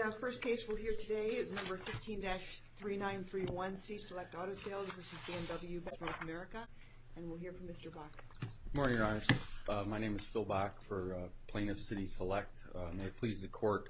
first case we'll hear today is number 15-3931, City Select Auto Sales versus BMW North America, and we'll hear from Mr. Bach. Good morning, Your Honors. My name is Phil Bach for Plaintiff City Select. May it please the Court.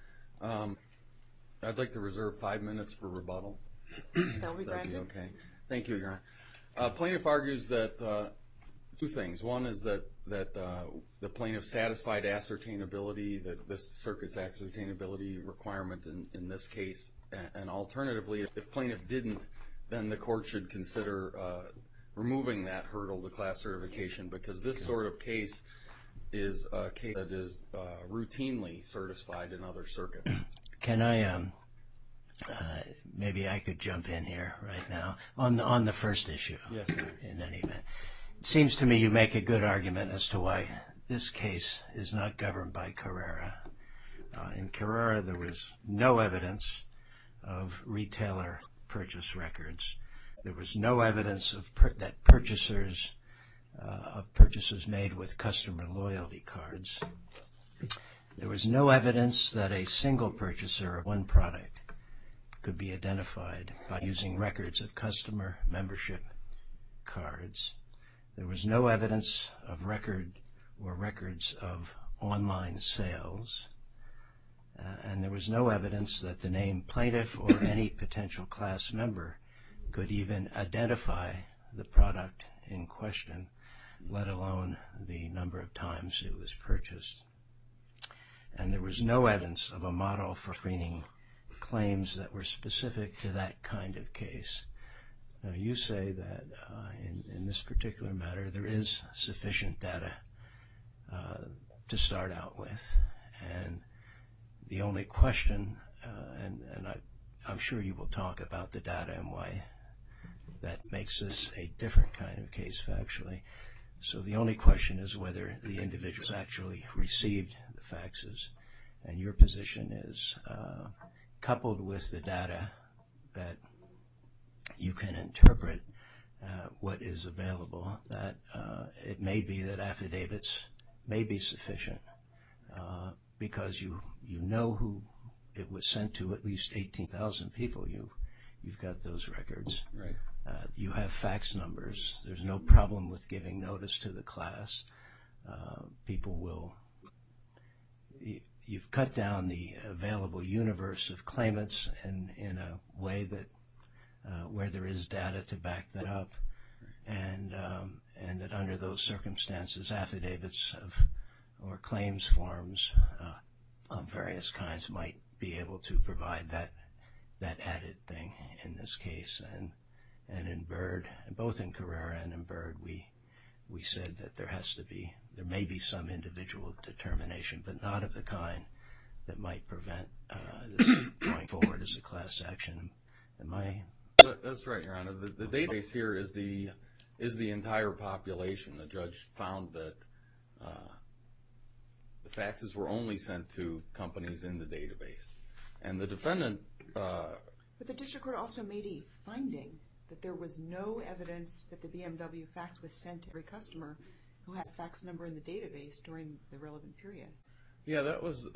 I'd like to reserve 5 minutes for rebuttal. That will be granted. Okay. Thank you, Your Honor. Plaintiff argues that two things. One is that the plaintiff satisfied ascertainability, that this circuit's ascertainability requirement in this case, and alternatively, if plaintiff didn't, then the court should consider removing that hurdle to class certification, because this sort of case is a case that is routinely certified in other circuits. Can I, maybe I could jump in here right now on the first issue. Yes, sir. In any event. It seems to me you make a good argument as to why this case is not governed by Carrera. In Carrera, there was no evidence of retailer purchase records. There was no evidence of purchases made with customer loyalty cards. There was no evidence that a single purchaser of one product could be identified by using records of customer membership cards. There was no evidence of records of online sales. And there was no evidence that the name plaintiff or any potential class member could even identify the product in question, let alone the number of times it was purchased. And there was no evidence of a model for screening claims that were specific to that kind of case. Now, you say that in this particular matter, there is sufficient data to start out with. And the only question, and I'm sure you will talk about the data and why that makes this a different kind of case factually. So the only question is whether the individuals actually received the faxes. And your position is, coupled with the data, that you can interpret what is available, that it may be that affidavits may be sufficient because you know who it was sent to, at least 18,000 people. You've got those records. Right. You have fax numbers. There's no problem with giving notice to the class. People will. You've cut down the available universe of claimants in a way that where there is data to back that up, and that under those circumstances, affidavits or claims forms of various kinds might be able to provide that added thing in this case. And in Byrd, both in Carrera and in Byrd, we said that there may be some individual determination, but not of the kind that might prevent this going forward as a class action. That's right, Your Honor. The database here is the entire population. The judge found that the faxes were only sent to companies in the database, and the defendant. But the district court also made a finding that there was no evidence that the BMW fax was sent to every customer who had a fax number in the database during the relevant period. Yeah, that was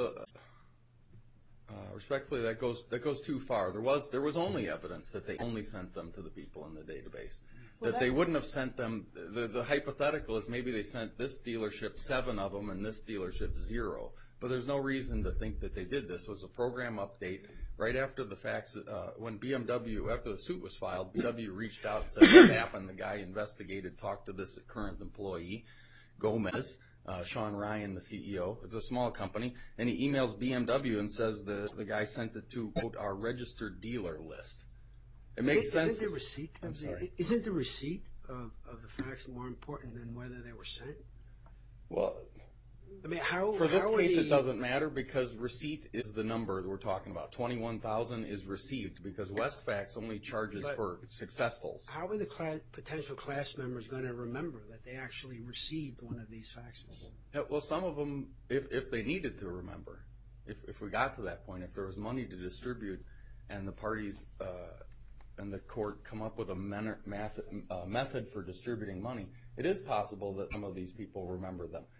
respectfully, that goes too far. There was only evidence that they only sent them to the people in the database. Well, that they wouldn't have sent them. The hypothetical is maybe they sent this dealership 7 of them and this dealership 0. But there's no reason to think that they did this. It was a program update right after the fax. When BMW, after the suit was filed, BMW reached out and said what happened. The guy investigated, talked to this current employee, Gomez, Sean Ryan, the CEO. It's a small company, and he emails BMW and says the guy sent it to, quote, our registered dealer list. It makes sense. Isn't the receipt? I'm sorry. Isn't the receipt of the fax more important than whether they were sent? Well, I mean, how for this case it doesn't matter because receipt is the number that we're talking about. 21,000 is received because Westfax only charges for successfuls. How are the potential class members going to remember that they actually received one of these faxes? Well, some of them, if they needed to remember, if we got to that point, if there was money to distribute and the parties and the court come up with a method for distributing money, it is possible that some of these people remember them.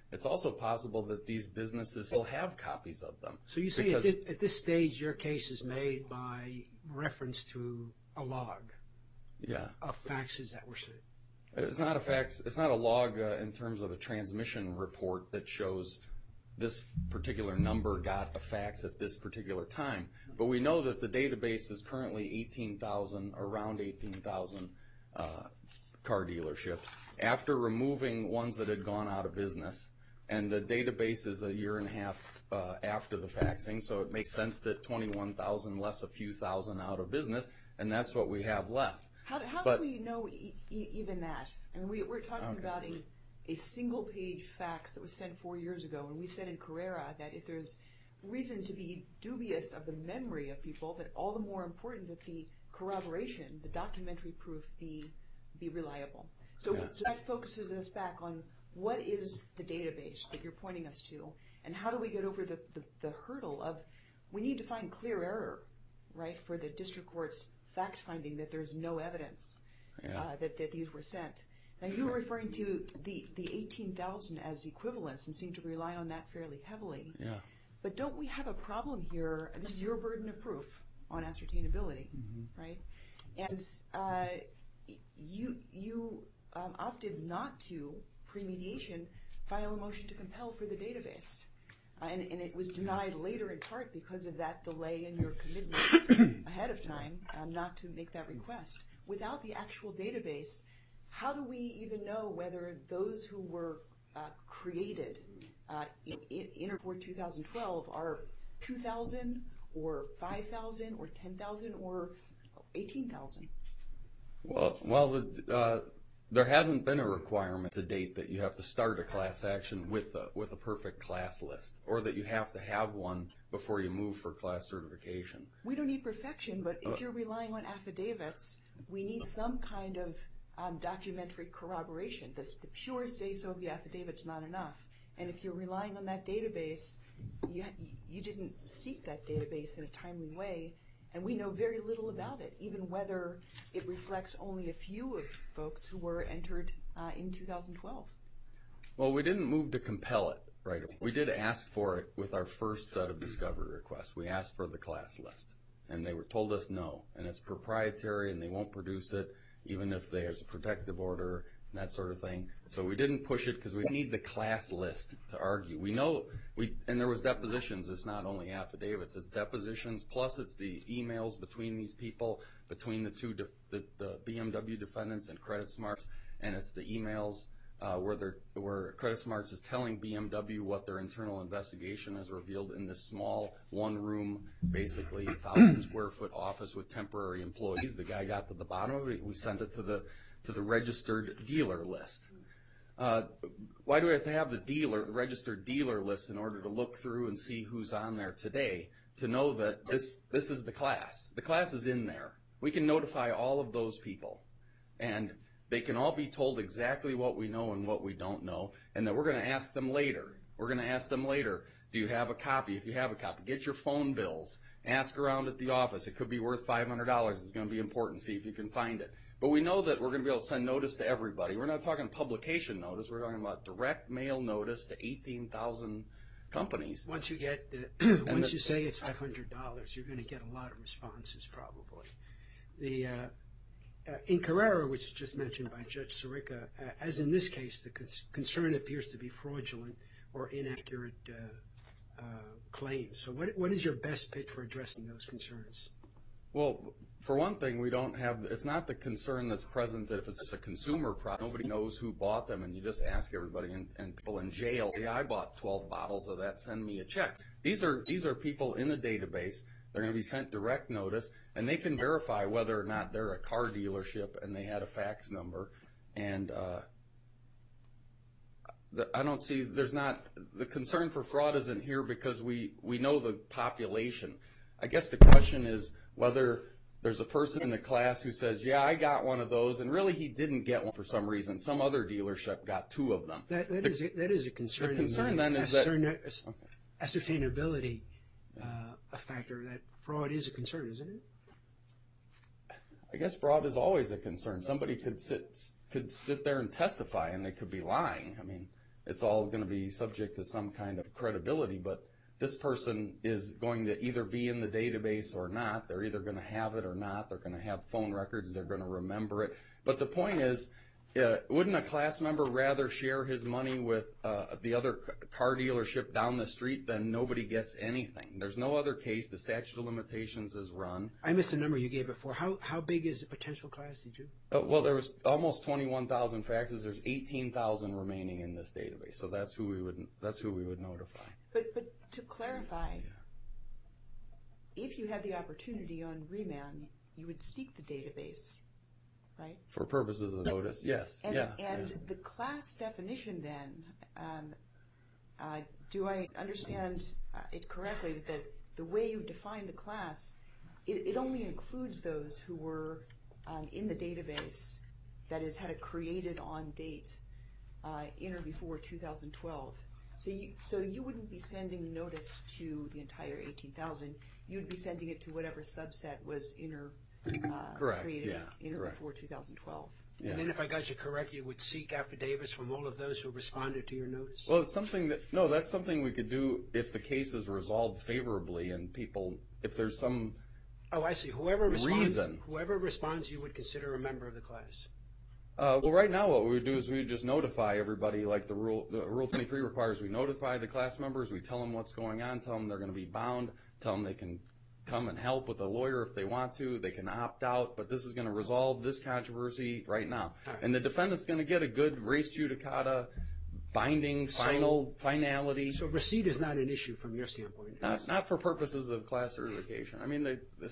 It's also possible that these businesses still have copies of them. So you say at this stage your case is made by reference to a log of faxes that were sent. It's not a fax. It's not a log in terms of a transmission report that shows this particular number got a fax at this particular time. But we know that the database is currently 18,000, around 18,000 car dealerships. After removing ones that had gone out of business, and the database is a year and a half after the faxing, so it makes sense that 21,000 less a few thousand out of business, and that's what we have left. How do we know even that? I mean, we're talking about a single-page fax that was sent 4 years ago, and we said in Carrera that if there's reason to be dubious of the memory of people, that all the more important that the corroboration, the documentary proof, be reliable. So that focuses us back on what is the database that you're pointing us to, and how do we get over the hurdle of we need to find clear error, right, for the district court's fact-finding that there's no evidence that these were sent. Now, you were referring to the 18,000 as equivalents and seem to rely on that fairly heavily. Yeah. But don't we have a problem here? This is your burden of proof on ascertainability, right? And you opted not to, pre-mediation, file a motion to compel for the database. And it was denied later in part because of that delay in your commitment ahead of time not to make that request. Without the actual database, how do we even know whether those who were created in or 2012 are 2,000 or 5,000 or 10,000 or 18,000? Well, there hasn't been a requirement to date that you have to start a class action with a perfect class list, or that you have to have one before you move for class certification. We don't need perfection, but if you're relying on affidavits, we need some kind of documentary corroboration. The pure say-so of the affidavit's not enough. And if you're relying on that database, you didn't seek that database in a timely way, and we know very little about it, even whether it reflects only a few of folks who were entered in 2012. Well, we didn't move to compel it, right? We did ask for it with our first set of discovery requests. We asked for the class list, and they were told us no, and it's proprietary, and they won't produce it, even if there's a protective order and that sort of thing. So we didn't push it because we need the class list to argue. We know, and there was depositions. It's not only affidavits. It's depositions, plus it's the emails between these people, between the two, the BMW defendants and Credit Smarts, and it's the emails where Credit Smarts is telling BMW what their internal investigation has revealed in this small one-room, basically 1,000-square-foot office with temporary employees. The guy got to the bottom of it. We sent it to the registered dealer list. Why do we have to have the registered dealer list in order to look through and see who's on there today to know that this is the class? The class is in there. We can notify all of those people, and they can all be told exactly what we know and what we don't know, and that we're going to ask them later. We're going to ask them later, do you have a copy? If you have a copy, get your phone bills. Ask around at the office. It could be worth $500. It's going to be important. See if you can find it. But we know that we're going to be able to send notice to everybody. We're not talking publication notice. We're talking about direct mail notice to 18,000 companies. Once you get once you say it's $500, you're going to get a lot of responses probably. In Carrera, which was just mentioned by Judge Sirica, as in this case, the concern appears to be fraudulent or inaccurate claims. So what is your best pitch for addressing those concerns? Well, for one thing, we don't have, it's not the concern that's present that if it's just a consumer product, nobody knows who bought them, and you just ask everybody, and people in jail, yeah, I bought 12 bottles of that, send me a check. These are people in a database. They're going to be sent direct notice, and they can verify whether or not they're a car dealership and they had a fax number. And I don't see, there's not, the concern for fraud isn't here because we know the population. I guess the question is whether there's a person in the class who says, yeah, I got one of those, and really he didn't get one for some reason. Some other dealership got 2 of them. That is a concern. The concern then is that ascertainability, a factor, that fraud is a concern, isn't it? I guess fraud is always a concern. Somebody could sit there and testify, and they could be lying. I mean, it's all going to be subject to some kind of credibility, but this person is going to either be in the database or not. They're either going to have it or not. They're going to have phone records. They're going to remember it. But the point is, wouldn't a class member rather share his money with the other car dealership down the street than nobody gets anything? There's no other case. The statute of limitations is run. I missed the number you gave before. How big is the potential class, did you? Well, there was almost 21,000 faxes. There's 18,000 remaining in this database. So that's who we would notify. But to clarify, if you had the opportunity on remand, you would seek the database, right? For purposes of the notice, yes. And the class definition then, do I understand it correctly that the way you define the class, it only includes those who were in the database, that is, had a created on date in or before 2012. So you wouldn't be sending notice to the entire 18,000. You'd be sending it to whatever subset was created in or before 2012. Yeah. And then if I got you correct, you would seek affidavits from all of those who responded to your notice? Well, it's something that's something we could do if the case is resolved favorably and if there's some Oh, I see. Whoever responds, you would consider a member of the class. Well, right now what we would do is we would just notify everybody, like the Rule 23 requires we notify the class members, we tell them what's going on, tell them they're going to be bound, tell them they can come and help with a lawyer if they want to, they can opt out, but this is going to resolve this controversy right now. Right. And the defendant's going to get a good res judicata, binding, finality. So receipt is not an issue from your standpoint? Not for purposes of class certification. I mean,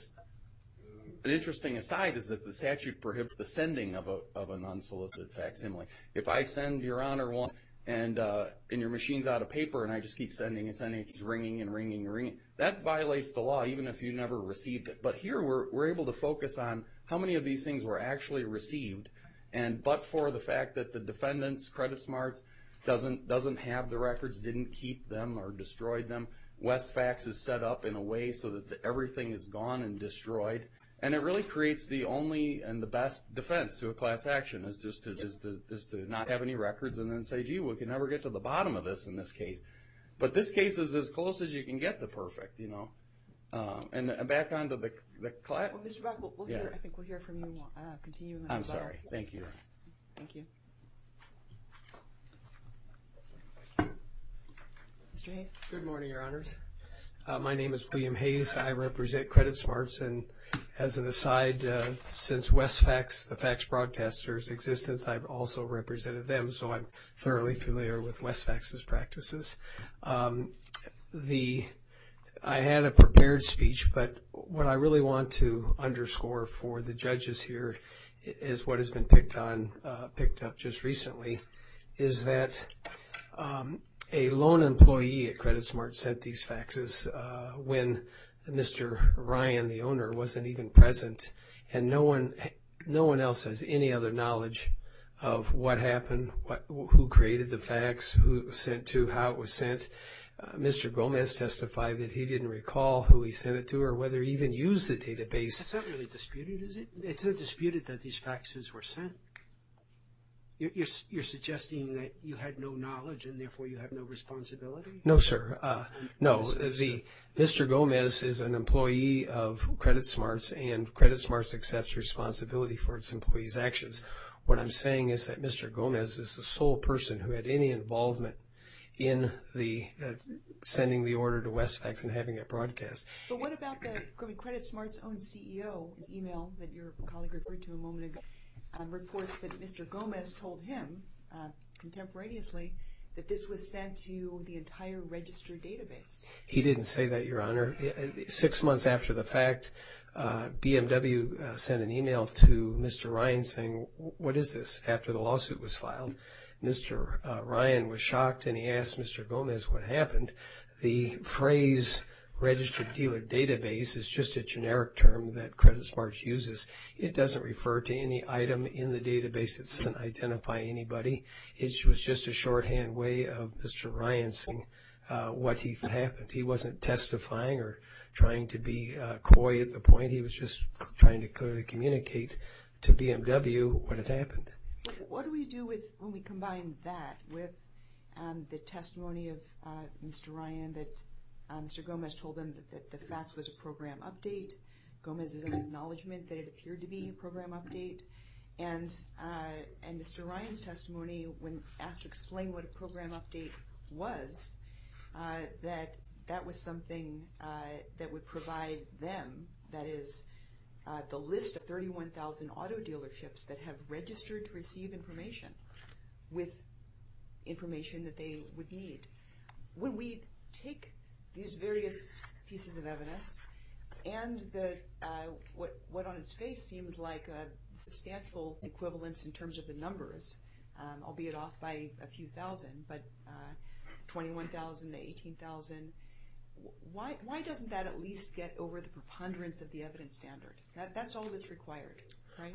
an interesting aside is that the statute prohibits the sending of an unsolicited facsimile. If I send, Your Honor, one, and your machine's out of paper, and I just keep sending and sending, it keeps ringing and ringing and ringing, that violates the law, even if you never received it. But here we're able to focus on how many of these things were actually received, and but for the fact that the defendant's Credit Smarts doesn't have the records, didn't keep them or destroyed them, Westfax is set up in a way so that everything is gone and destroyed. And it really creates the only and the best defense to a class action is to not have any records and then say, gee, we can never get to the bottom of this in this case. But this case is as close as you can get to perfect, you know. And back onto the class. Well, Mr. Brock, I think we'll hear from you continuing on. I'm sorry. Thank you. Thank you. Mr. Hayes. Good morning, Your Honors. My name is William Hayes. I represent Credit Smarts, and as an aside, since Westfax, the fax broadcaster's existence, I've also represented them, so I'm thoroughly familiar with Westfax's practices. I had a prepared speech, but what I really want to underscore for the judges here is what has been picked up just recently, is that a loan employee at Credit Smart sent these faxes when Mr. Ryan, the owner, wasn't even present, and no one else has any other knowledge of what happened, who created the fax, who it was sent to, how it was sent. Mr. Gomez testified that he didn't recall who he sent it to or whether he even used the database. It's not really disputed, is it? It's not disputed that these faxes were sent. You're suggesting that you had no knowledge and therefore you have no responsibility? No, sir. No. Mr. Gomez is an employee of Credit Smarts, and Credit Smarts accepts responsibility for its employees' actions. What I'm saying is that Mr. Gomez is the sole person who had any involvement in the sending the order to Westfax and having it broadcast. But what about the Credit Smart's own CEO, an email that your colleague referred to a moment ago? Reports that Mr. Gomez told him contemporaneously that this was sent to the entire registered database. He didn't say that, Your Honor. 6 months after the fact, BMW sent an email to Mr. Ryan saying, what is this, after the lawsuit was filed. Mr. Ryan was shocked, and he asked Mr. Gomez what happened. The phrase registered dealer database is just a generic term that Credit Smarts uses. It doesn't refer to any item in the database. It doesn't identify anybody. It was just a shorthand way of Mr. Ryan saying what he thought happened. He wasn't testifying or trying to be coy at the point. He was just trying to clearly communicate to BMW what had happened. What do we do when we combine that with the testimony of Mr. Ryan that Mr. Gomez told them that the fax was a program update. Gomez's own acknowledgement that it appeared to be a program update. And Mr. Ryan's testimony, when asked to explain what a program update was, that was something that would provide them, that is, the list of 31,000 auto dealerships that have registered to receive information with information that they would need. When we take these various pieces of evidence and what on its face seems like a substantial equivalence in terms of the numbers, albeit off by a few thousand, but 21,000 to 18,000, why doesn't that at least get over the preponderance of the evidence standard? That's all that's required, right?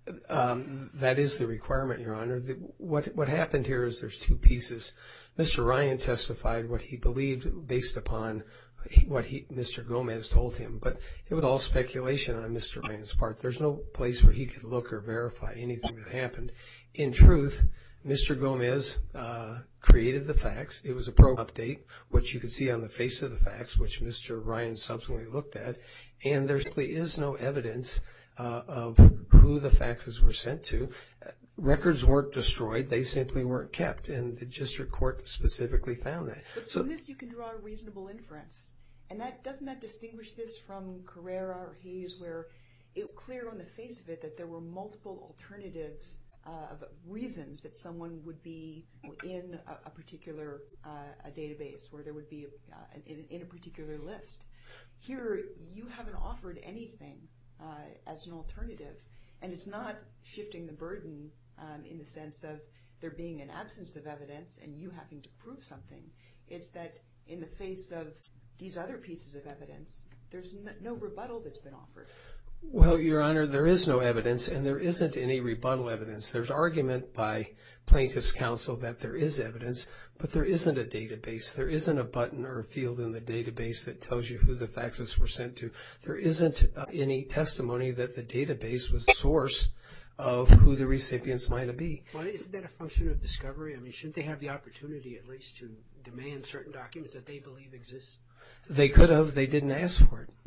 That is the requirement, Your Honor. What happened here is there's two pieces. Mr. Ryan testified what he believed based upon what Mr. Gomez told him, but it was all speculation on Mr. Ryan's part. There's no place where he could look or verify anything that happened. In truth, Mr. Gomez created the fax. It was a program update, which you could see on the face of the fax, which Mr. Ryan subsequently looked at, and there simply is no evidence of who the faxes were sent to. Records weren't destroyed. They simply weren't kept, and the district court specifically found that. But from this you can draw a reasonable inference, and doesn't that distinguish this from Carrera or Hayes, where it was clear on the face of it that there were multiple alternatives of reasons that someone would be in a particular a database, or there would be in a particular list. Here you haven't offered anything as an alternative, and it's not shifting the burden in the sense of there being an absence of evidence and you having to prove something. It's that in the face of these other pieces of evidence, there's no rebuttal that's been offered. Well, Your Honor, there is no evidence, and there isn't any rebuttal evidence. There's argument by plaintiff's counsel that there is evidence, but there isn't a database. There isn't a button or a field in the database that tells you who the faxes were sent to. There isn't any testimony that the database was the source of who the recipients might be. Well, isn't that a function of discovery? I mean, shouldn't they have the opportunity at least to demand certain documents that they believe exist? They could have. They didn't ask for it.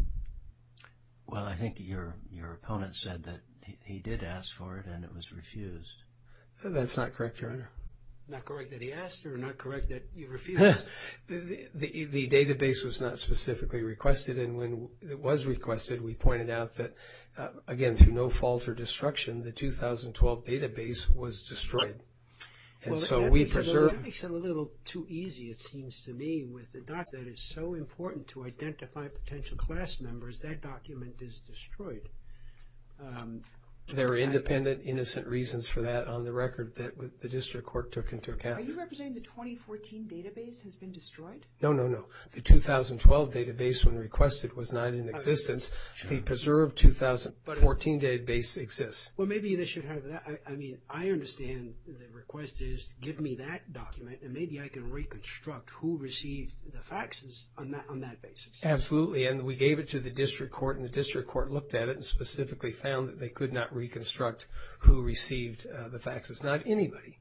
Well, I think your opponent said that he did ask for it and it was refused. That's not correct, Your Honor. Not correct that he asked, or not correct that you refused? The database was not specifically requested, and when it was requested, we pointed out that, again, through no fault or destruction, the 2012 database was destroyed. And well, so we preserved. That makes it a little too easy, it seems to me, with the document that is so important to identify potential class members. That document is destroyed. There are independent, innocent reasons for that on the record that the district court took into account. Are you representing the 2014 database has been destroyed? No. The 2012 database, when requested, was not in existence. Sure. The preserved 2014 database exists. Well, maybe they should have that. I mean, I understand the request is give me that document, and maybe I can reconstruct who received the faxes on that basis. Absolutely, and we gave it to the district court, and the district court looked at it and specifically found that they could not reconstruct who received the faxes, not anybody.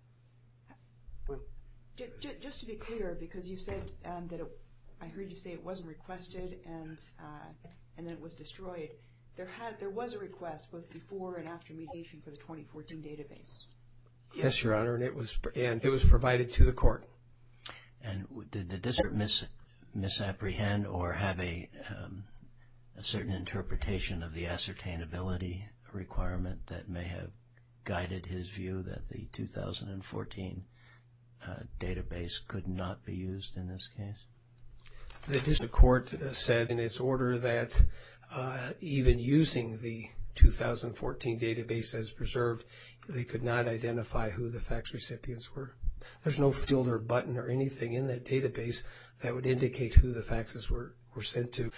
Well, just to be clear, because you said that I heard you say it wasn't requested and then it was destroyed. There was a request both before and after mediation for the 2014 database. Yes, Your Honor, and it was provided to the court. And did the district misapprehend or have a certain interpretation of the ascertainability requirement that may have guided his view that the 2014 database could not be used in this case? The district court said in its order that even using the 2014 database as preserved, they could not identify who the fax recipients were. There's no field or button or anything in that database that would indicate who the faxes were sent to.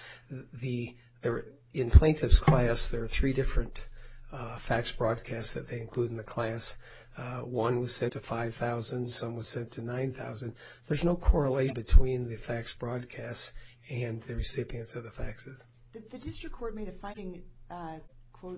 In plaintiff's class, there are 3 different fax broadcasts that they include in the class. One was sent to 5,000, some was sent to 9,000. There's no correlation between the fax broadcasts and the recipients of the faxes. The district court made a finding, quote,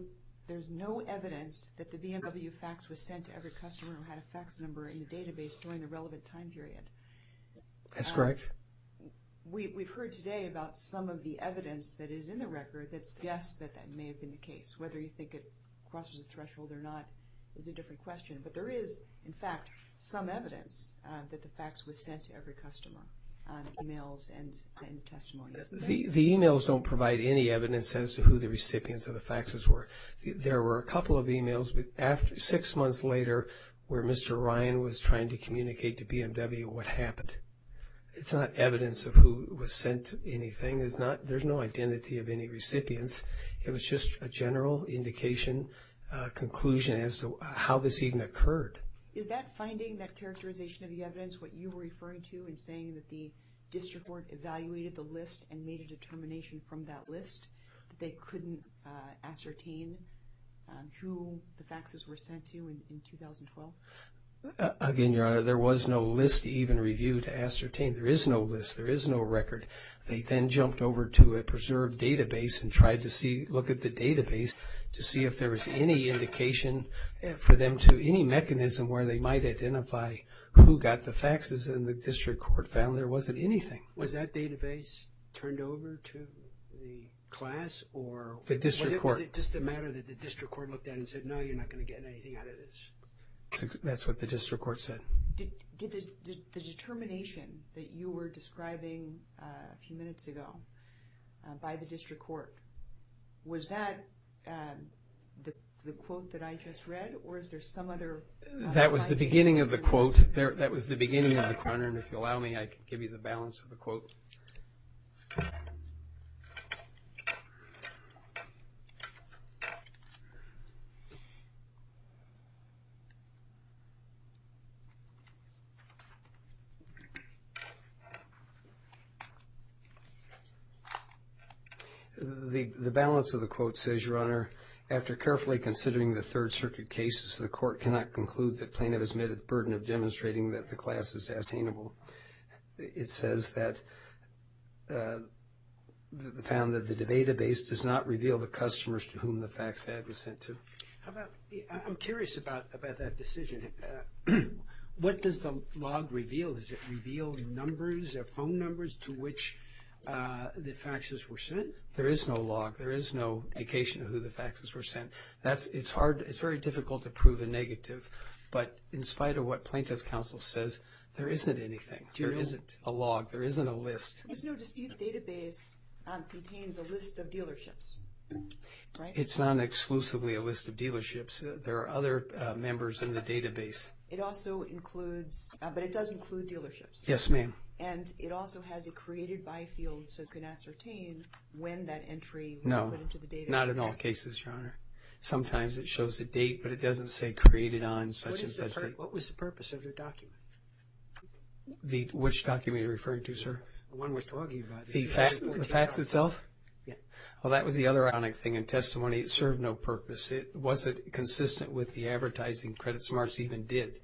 there's no evidence that the BMW fax was sent to every customer who had a fax number in the database during the relevant time period. That's correct. We've heard today about some of the evidence that is in the record that suggests that that may have been the case. Whether you think it crosses the threshold or not is a different question. But there is, in fact, some evidence that the fax was sent to every customer, emails and in the testimonies. The emails don't provide any evidence as to who the recipients of the faxes were. There were a couple of emails, but after 6 months later, where Mr. Ryan was trying to communicate to BMW what happened. It's not evidence of who was sent anything. There's no identity of any recipients. It was just a general indication, conclusion as to how this even occurred. Is that finding, that characterization of the evidence, what you were referring to in saying that the district court evaluated the list and made a determination from that list that they couldn't ascertain who the faxes were sent to in 2012? Again, Your Honor, there was no list to even review to ascertain. There is no list. There is no record. They then jumped over to a preserved database and tried to look at the database to see if there was any indication for them to, any mechanism where they might identify who got the faxes, and the district court found there wasn't anything. Was that database turned over to the class, or the district court? Was it just a matter that the district court looked at and said, no, you're not going to get anything out of this? That's what the district court said. Did the determination that you were describing a few minutes ago by the district court, was that the quote that I just read, or is there some other? That was the beginning of the quote. That was the beginning of the quote, and if you allow me, I can give you the balance of the quote. The balance of the quote says, Your Honor, after carefully considering the Third Circuit cases, the court cannot conclude that plaintiff has met a burden of demonstrating that the class is attainable. It says that found that the database does not reveal the customers to whom the fax ad was sent to. How about, I'm curious about that decision. What does the log reveal? Does it reveal numbers or phone numbers to which the faxes were sent? There is no log. There is no indication of who the faxes were sent. It's hard. It's very difficult to prove a negative. But in spite of what plaintiff's counsel says, there isn't anything. There isn't a log. There isn't a list. There's no dispute the database contains a list of dealerships, right? It's not exclusively a list of dealerships. There are other members in the database. It also includes, but it does include dealerships. Yes, ma'am. And it also has a created by field so it can ascertain when that entry was put into the database. No, not in all cases, Your Honor. Sometimes it shows a date, but it doesn't say created on such and such date. What was the purpose of the document? Which document are you referring to, sir? The one we're talking about. The fax itself? Yeah. Well, that was the other ironic thing in testimony. It served no purpose. It wasn't consistent with the advertising Credit Smarts even did.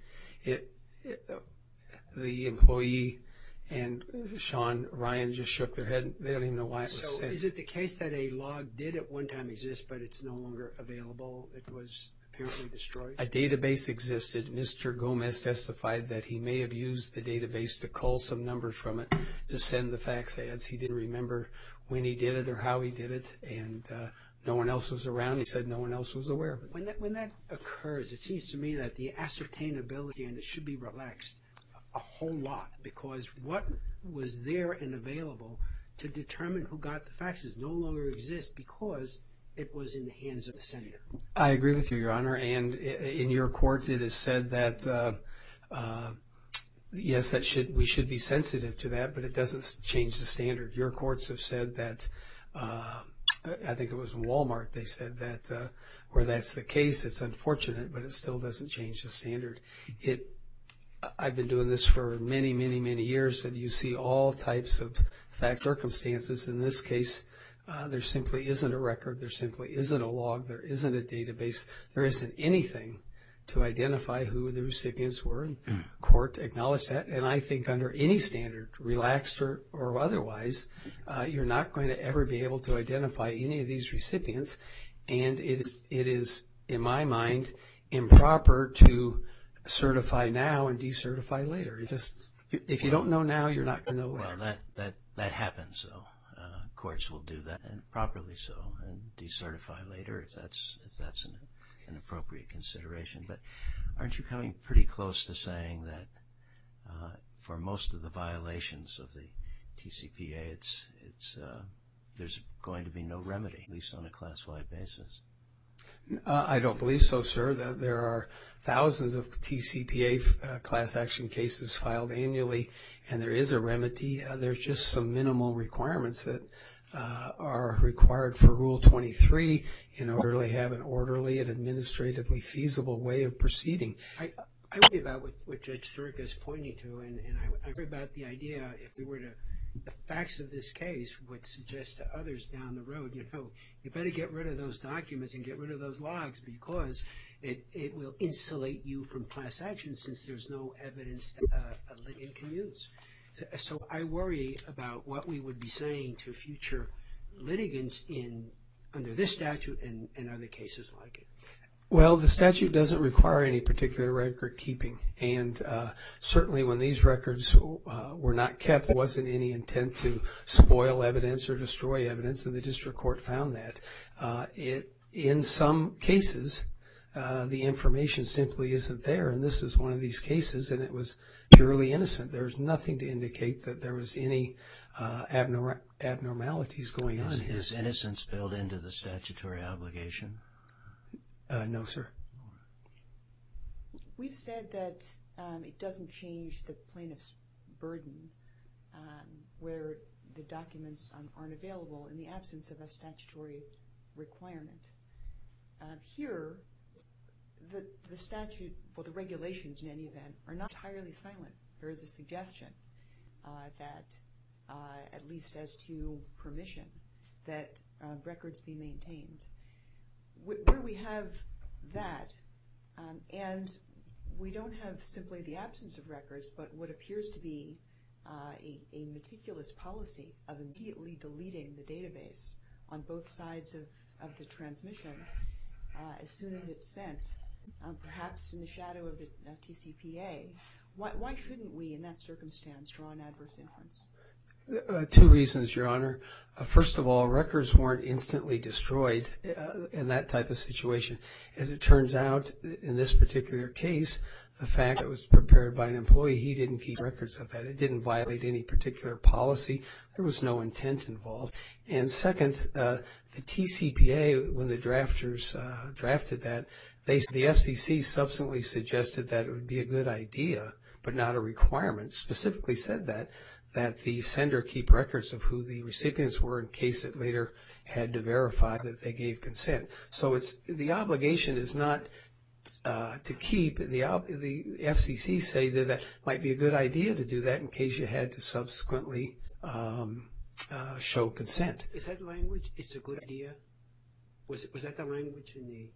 The employee and Sean Ryan just shook their head. They don't even know why it was sent. So is it the case that a log did at one time exist, but it's no longer available? It was apparently destroyed? A database existed. Mr. Gomez testified that he may have used the database to cull some numbers from it to send the fax ads. He didn't remember when he did it or how he did it, and no one else was around. He said no one else was aware of it. When that occurs, it seems to me that the ascertainability and it should be relaxed a whole lot, because what was there and available to determine who got the faxes no longer exists because it was in the hands of the sender. I agree with you, Your Honor, and in your court it is said that yes, we should be sensitive to that, but it doesn't change the standard. Your courts have said that, I think it was in Walmart, they said that where that's the case, it's unfortunate, but it still doesn't change the standard. I've been doing this for many, many, many years, and you see all types of fact circumstances. In this case, there simply isn't a record. There simply isn't a log. There isn't a database. There isn't anything to identify who the recipients were. And court acknowledged that, and I think under any standard, relaxed or otherwise, you're not going to ever be able to identify any of these recipients. and it is, in my mind, improper to certify now and decertify later. If you don't know now, you're not going to know later. Well, that happens, though. Courts will do that, and properly so, and decertify later if that's an appropriate consideration. But aren't you coming pretty close to saying that for most of the violations of the TCPA, there's going to be no remedy, at least on a class-wide basis? I don't believe so, sir. There are thousands of TCPA class action cases filed annually, and there is a remedy. There's just some minimal requirements that are required for Rule 23 in order to have an orderly and administratively feasible way of proceeding. I worry about what Judge Sirica is pointing to, and I worry about the idea if we were to, the facts of this case would suggest to others down the road, you better get rid of those documents and get rid of those logs because it will insulate you from class action since there's no evidence that a litigant can use. So I worry about what we would be saying to future litigants under this statute and other cases like it. Well, the statute doesn't require any particular record keeping, and certainly when these records were not kept, there wasn't any intent to spoil evidence or destroy evidence, and the district court found that. In some cases, the information simply isn't there, and this is one of these cases, and it was purely innocent. There's nothing to indicate that there was any abnormalities going on here. Is innocence built into the statutory obligation? No, sir. We've said that it doesn't change the plaintiff's burden where the documents aren't available in the absence of a statutory requirement. Here, the statute, well, the regulations in any event, are not entirely silent. There is a suggestion that, at least as to permission, that records be maintained. Where we have that, and we don't have simply the absence of records, but what appears to be a meticulous policy of immediately deleting the database on both sides of the transmission as soon as it's sent, perhaps in the shadow of the TCPA, why shouldn't we, in that circumstance, draw an adverse inference? Two reasons, Your Honor. First of all, records weren't instantly destroyed in that type of situation. As it turns out, in this particular case, the fact that it was prepared by an employee, he didn't keep records of that. It didn't violate any particular policy. There was no intent involved. And second, the TCPA, when the drafters drafted that, the FCC subsequently suggested that it would be a good idea, but not a requirement, specifically said that the sender keep records of who the recipients were in case it later had to verify that they gave consent. So the obligation is not to keep. The FCC say that might be a good idea to do that in case you had to subsequently show consent. Is that language? It's a good idea. Was that the language in the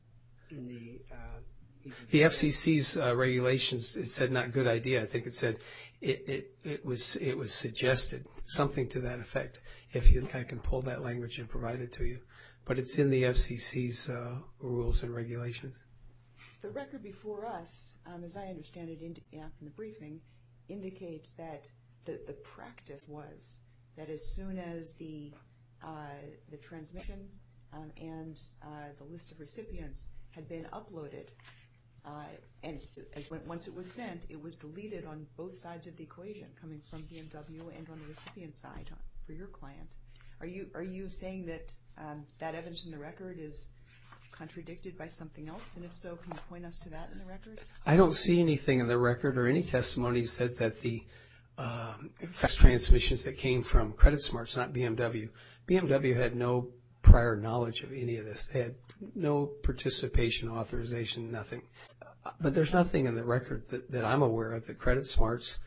The FCC's regulations, it said not good idea. I think it said it was suggested, something to that effect. If you think I can pull that language and provide it to you. But it's in the FCC's rules and regulations. The record before us, as I understand it in the briefing, indicates that the practice was that as soon as the transmission and the list of recipients had been uploaded, and once it was sent, it was deleted on both sides of the equation, coming from BMW and on the recipient side for your client. Are you saying that that evidence in the record is contradicted by something else? And if so, can you point us to that in the record? I don't see anything in the record or any testimony said that the fax transmissions that came from Credit Smarts, not BMW. BMW had no prior knowledge of any of this. They had no participation, authorization, nothing. But there's nothing in the record that I'm aware of that Credit Smarts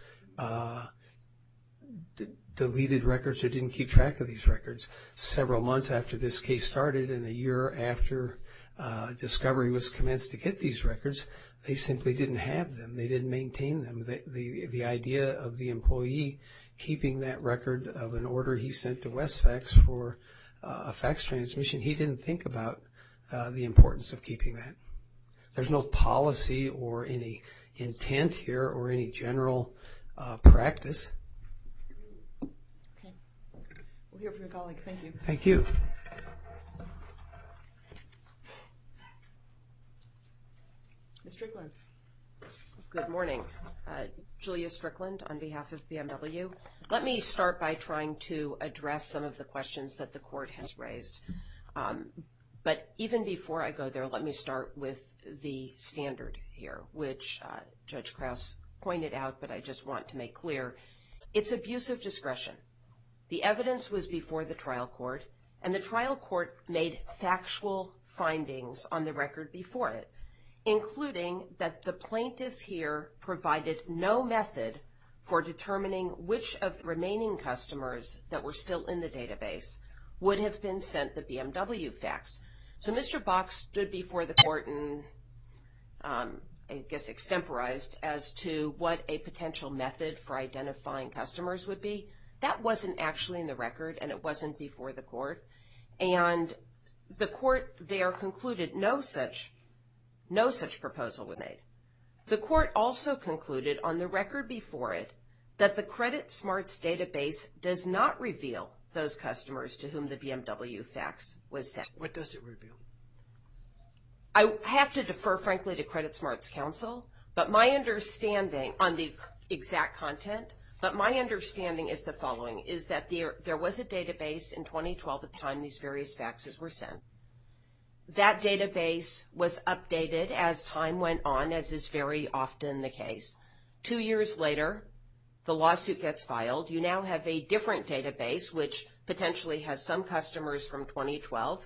deleted records or didn't keep track of these records. Several months after this case started and a year after discovery was commenced to get these records, they simply didn't have them. They didn't maintain them. The idea of the employee keeping that record of an order he sent to Westfax for a fax transmission, he didn't think about the importance of keeping that. There's no policy or any intent here or any general practice. Okay. We'll hear from your colleague. Thank you. Thank you. Ms. Strickland. Good morning. Julia Strickland on behalf of BMW. Let me start by trying to address some of the questions that the court has raised. But even before I go there, let me start with the standard here, which Judge Krause pointed out, but I just want to make clear. It's abuse of discretion. The evidence was before the trial court, and the trial court made factual findings on the record before it, including that the plaintiff here provided no method for determining which of the remaining customers that were still in the database would have been sent the BMW fax. So Mr. Box stood before the court and, I guess, extemporized as to what a potential method for identifying customers would be. That wasn't actually in the record, and it wasn't before the court. And the court there concluded no such proposal was made. The court also concluded on the record before it that the Credit Smarts database does not reveal those customers to whom the BMW fax was sent. What does it reveal? I have to defer, frankly, to Credit Smarts counsel, but my understanding on the exact content, but my understanding is the following, is that there was a database in 2012 at the time these various faxes were sent. That database was updated as time went on, as is very often the case. 2 years later, the lawsuit gets filed. You now have a different database, which potentially has some customers from 2012.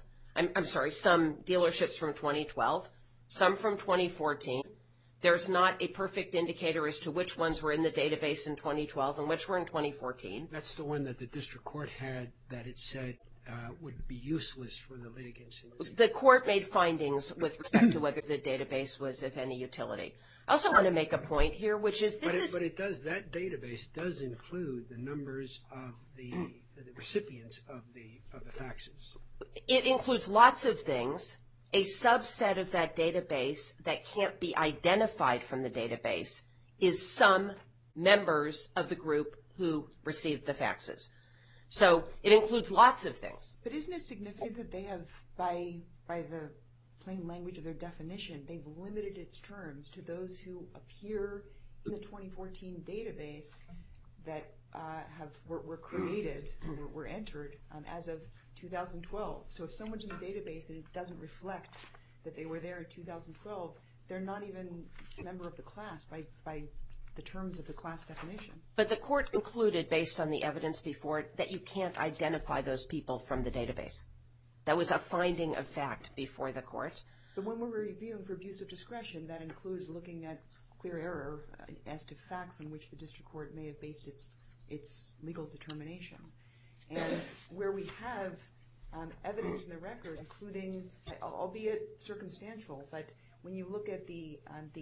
Some dealerships from 2012, some from 2014. There's not a perfect indicator as to which ones were in the database in 2012 and which were in 2014. That's the one that the district court had that it said would be useless for the litigants. The court made findings with respect to whether the database was of any utility. I also want to make a point here, which is But it does, that database does include the numbers of the recipients of the faxes. It includes lots of things. A subset of that database that can't be identified from the database is some members of the group who received the faxes. So it includes lots of things. But isn't it significant that they have, by the plain language of their definition, they've limited its terms to those who appear in the 2014 database that were created, were entered as of 2012. So if someone's in the database and it doesn't reflect that they were there in 2012, they're not even a member of the class by the terms of the class definition. But the court concluded, based on the evidence before it, that you can't identify those people from the database. That was a finding of fact before the court. But when we're reviewing for abuse of discretion, that includes looking at clear error as to facts on which the district court may have based its legal determination. And where we have evidence in the record, including, albeit circumstantial, but when you look at the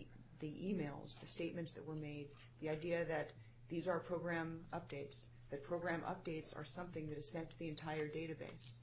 emails, the statements that were made, the idea that these are program updates, that program updates are something that is sent to the entire database.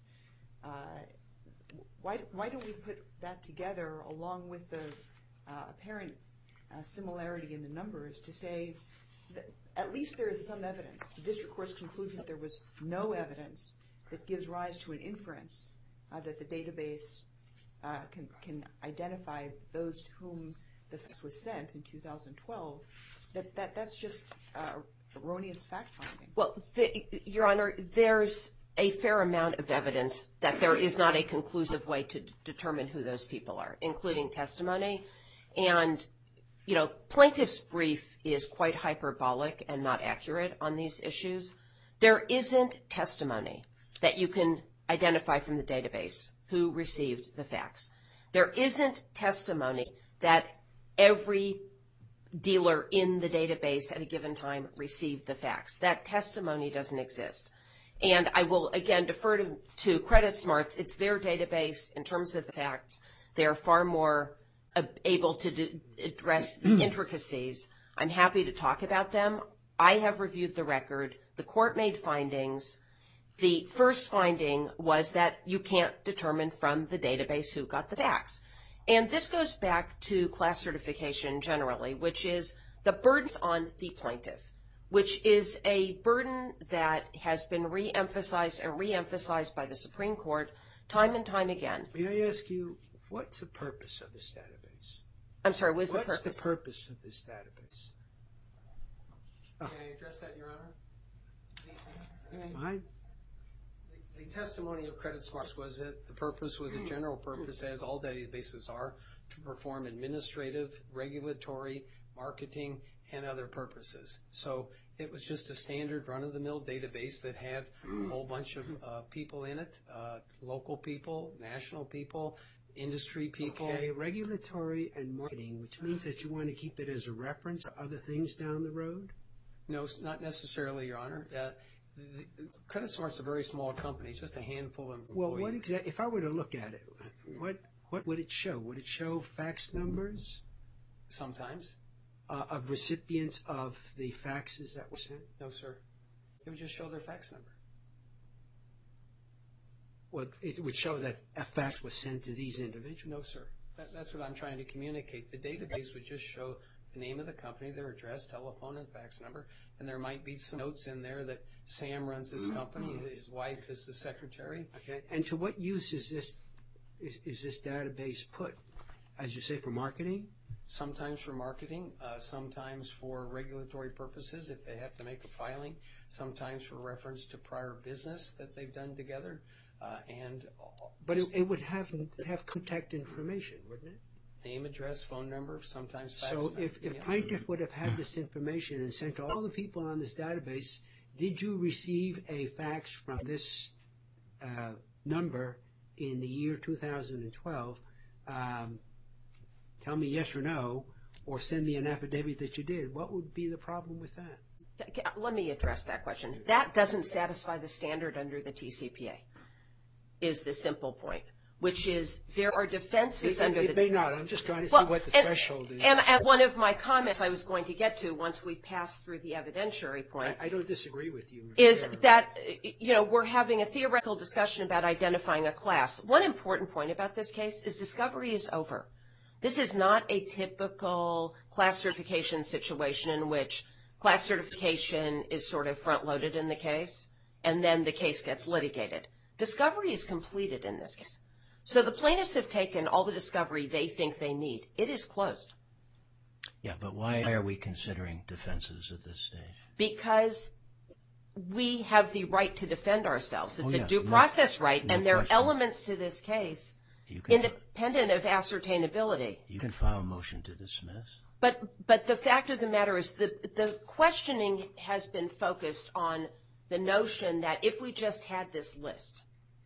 Why don't we put that together along with the apparent similarity in the numbers to say that at least there is some evidence. The district court's conclusion that there was no evidence that gives rise to an inference that the database can identify those to whom the fax was sent in 2012, that's just erroneous fact-finding. Well, Your Honor, there's a fair amount of evidence that there is not a conclusive way to determine who those people are, including testimony. And, you know, plaintiff's brief is quite hyperbolic and not accurate on these issues. There isn't testimony that you can identify from the database who received the fax. There isn't testimony that every dealer in the database at a given time received the fax. That testimony doesn't exist. And I will, again, defer to Credit Smarts. It's their database in terms of the facts. They are far more able to address the intricacies. I'm happy to talk about them. I have reviewed the record. The court made findings. The first finding was that you can't determine from the database who got the fax. And this goes back to class certification generally, which is the burdens on the plaintiff, which is a burden that has been re-emphasized and re-emphasized by the Supreme Court time and time again. May I ask you, what's the purpose of this database? I'm sorry, what's the purpose? What's the purpose of this database? Can I address that, Your Honor? Fine. The testimony of Credit Smarts was that the purpose was a general purpose, as all databases are, to perform administrative, regulatory, marketing, and other purposes. So it was just a standard run-of-the-mill database that had a whole bunch of people in it, local people, national people, industry people. Okay, regulatory and marketing, which means that you want to keep it as a reference for other things down the road? No, not necessarily, Your Honor. Credit Smart's a very small company, just a handful of employees. Well, if I were to look at it, what would it show? Would it show fax numbers? Sometimes. Of recipients of the faxes that were sent? No, sir. It would just show their fax number. Well, it would show that a fax was sent to these individuals? No, sir. That's what I'm trying to communicate. The database would just show the name of the company, their address, telephone, and fax number, and there might be some notes in there that Sam runs this company, his wife is the secretary. Okay. And to what use is this database put? As you say, for marketing? Sometimes for marketing, sometimes for regulatory purposes if they have to make a filing, sometimes for reference to prior business that they've done together. But it would have contact information, wouldn't it? Name, address, phone number, sometimes fax. So if plaintiff would have had this information and sent to all the people on this database, did you receive a fax from this number in the year 2012? Tell me yes or no, or send me an affidavit that you did. What would be the problem with that? Let me address that question. That doesn't satisfy the standard under the TCPA, is the simple point, which is there are defenses under the... It may not. I'm just trying to see what the threshold is. And as one of my comments I was going to get to once we pass through the evidentiary point... I don't disagree with you. ...is that, we're having a theoretical discussion about identifying a class. One important point about this case is discovery is over. This is not a typical class certification situation in which class certification is sort of front-loaded in the case, and then the case gets litigated. Discovery is completed in this case. So the plaintiffs have taken all the discovery they think they need. It is closed. Yeah, but why are we considering defenses at this stage? Because we have the right to defend ourselves. It's a due process right, and there are elements to this case independent of ascertainability. You can file a motion to dismiss. But the fact of the matter is the questioning has been focused on the notion that if we just had this list,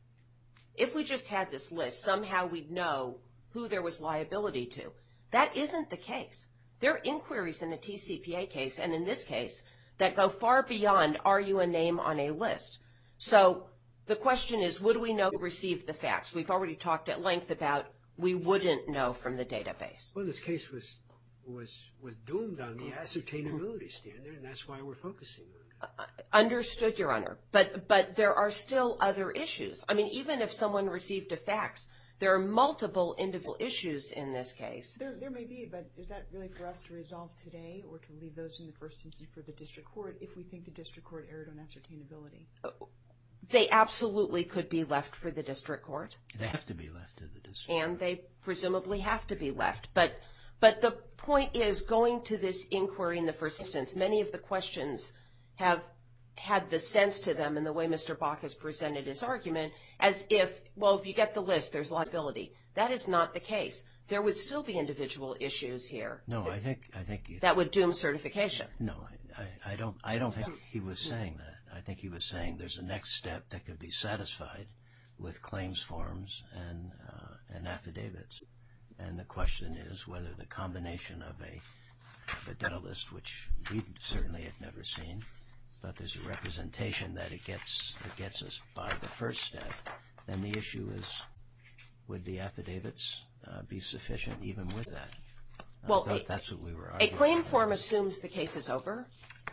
somehow we'd know who there was liability to. That isn't the case. There are inquiries in a TCPA case, and in this case, that go far beyond are you a name on a list. So the question is, would we know who received the fax? We've already talked at length about we wouldn't know from the database. Well, this case was doomed on the ascertainability standard, and that's why we're focusing on it. Understood, Your Honor. But there are still other issues. I mean, even if someone received a fax, there are multiple individual issues in this case. There may be, but is that really for us to resolve today or to leave those in the first instance for the district court if we think the district court erred on ascertainability? They absolutely could be left for the district court. They have to be left to the district court. And they presumably have to be left. But the point is, going to this inquiry in the first instance, many of the questions have had the sense to them in the way Mr. Bach has presented his argument as if, well, if you get the list, there's liability. That is not the case. There would still be individual issues here. No, I think that would doom certification. No, I don't think he was saying that. I think he was saying there's a next step that could be satisfied with claims forms and affidavits. And the question is whether the combination of a data list, which we certainly have never seen, but there's a representation that it gets us by the first step, then the issue is, would the affidavits be sufficient even with that? Well, I thought that's what we were arguing. A claim form assumes the case is over.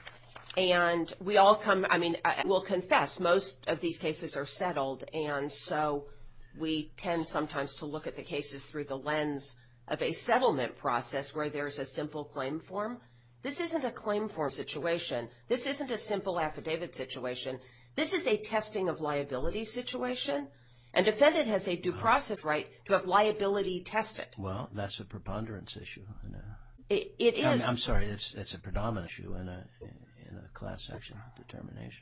And we all come, I mean, I will confess, most of these cases are settled, and so we tend sometimes to look at the cases through the lens of a settlement process where there's a simple claim form. This isn't a claim form situation. This isn't a simple affidavit situation. This is a testing of liability situation, and defendant has a due process right to have liability tested. Well, that's a preponderance issue. It is. I'm sorry, it's a predominant issue in a class action determination.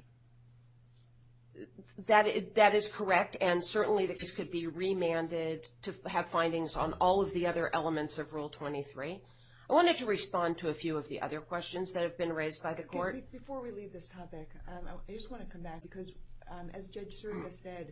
That is correct, and certainly the case could be remanded to have findings on all of the other elements of Rule 23. I wanted to respond to a few of the other questions that have been raised by the court. Okay, before we leave this topic, I just want to come back because, as Judge Sirica said,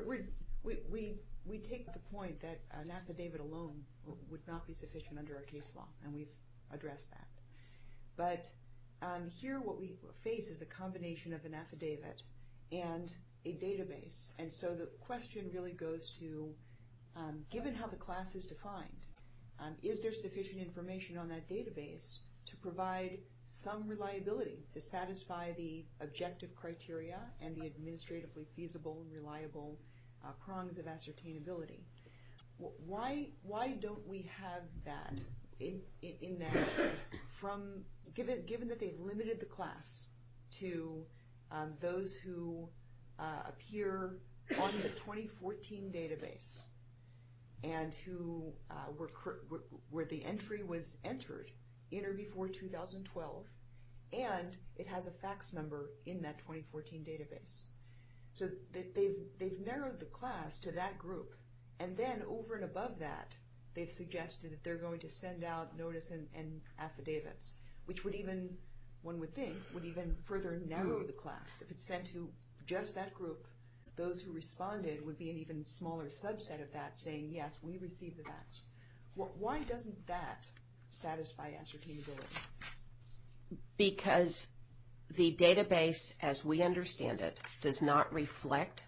we take the point that an affidavit alone would not be sufficient under our case law, and we've addressed that. But here what we face is a combination of an affidavit and a database, and so the question really goes to, given how the class is defined, is there sufficient information on that database to provide some reliability to satisfy the objective criteria and the administratively feasible and reliable prongs of ascertainability? Why don't we have that in that from given that they've limited the class to those who appear on the 2014 database and who where the entry was entered in or before 2012, and it has a fax number in that 2014 database. So they've narrowed the class to that group, and then over and above that, they've suggested that they're going to send out notice and affidavits, which would even, one would think, would even further narrow the class. If it's sent to just that group, those who responded would be an even smaller subset of that, saying, yes, we received the fax. Why doesn't that satisfy ascertainability? Because the database, as we understand it, does not reflect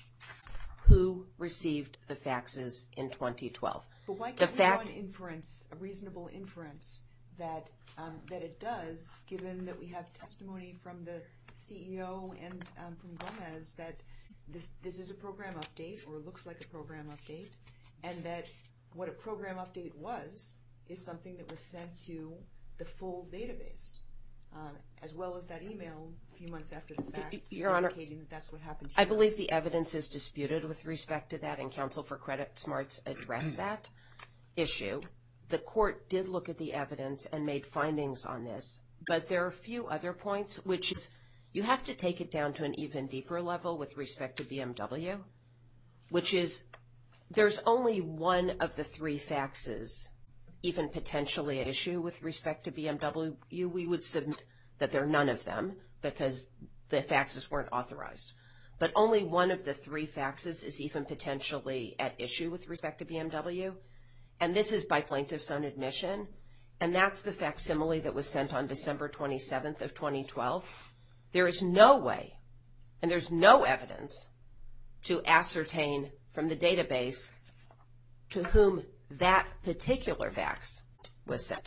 who received the faxes in 2012. But why can't we draw an inference, a reasonable inference, that it does, given that we have testimony from the CEO and from Gomez that this is a program update, or looks like a program update, and that what a program update was is something that was sent to the full database, as well as that email a few months after the fact, Your Honor, indicating that that's what happened here. I believe the evidence is disputed with respect to that, and Counsel for Credit Smarts addressed that issue. The court did look at the evidence and made findings on this, but there are a few other points, which is you have to take it down to an even deeper level with respect to BMW, which is there's only one of the three faxes even potentially at issue with respect to BMW. We would submit that there are none of them because the faxes weren't authorized. But only one of the three faxes is even potentially at issue with respect to BMW, and this is by plaintiff's own admission, and that's the facsimile that was sent on December 27th of 2012. There is no way, and there's no evidence, to ascertain from the database to whom that particular fax was sent.